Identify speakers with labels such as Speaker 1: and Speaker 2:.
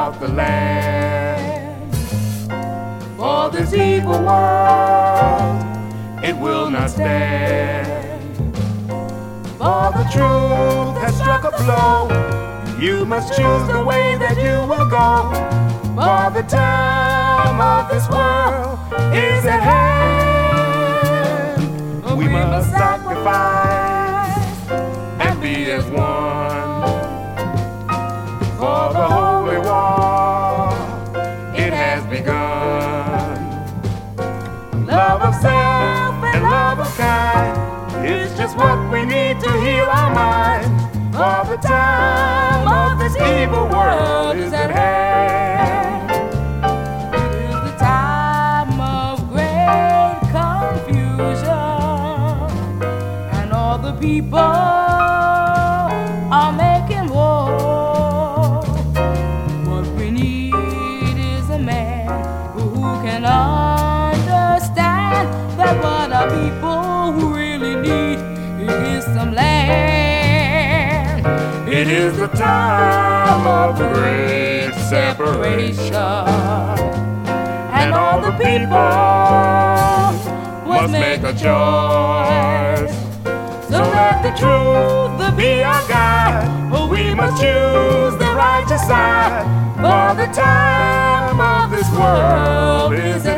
Speaker 1: about the land. For this evil world, it will not stand. For the truth has struck a blow. You must choose the way that you will go. For the time of this world is at hand. We must sacrifice and be as one. For the holy war, it has begun. Love of self and love of kind is just what we need to heal our mind. For the time of this evil world is at hand.
Speaker 2: It is the time of great confusion, and all the people are making war. What we need is a man who can understand that what our people really need is some land.
Speaker 1: It is the time of the great separation, and all the people must make a choice. So let the truth be our guide, for we must choose the righteous side. For the time of this world is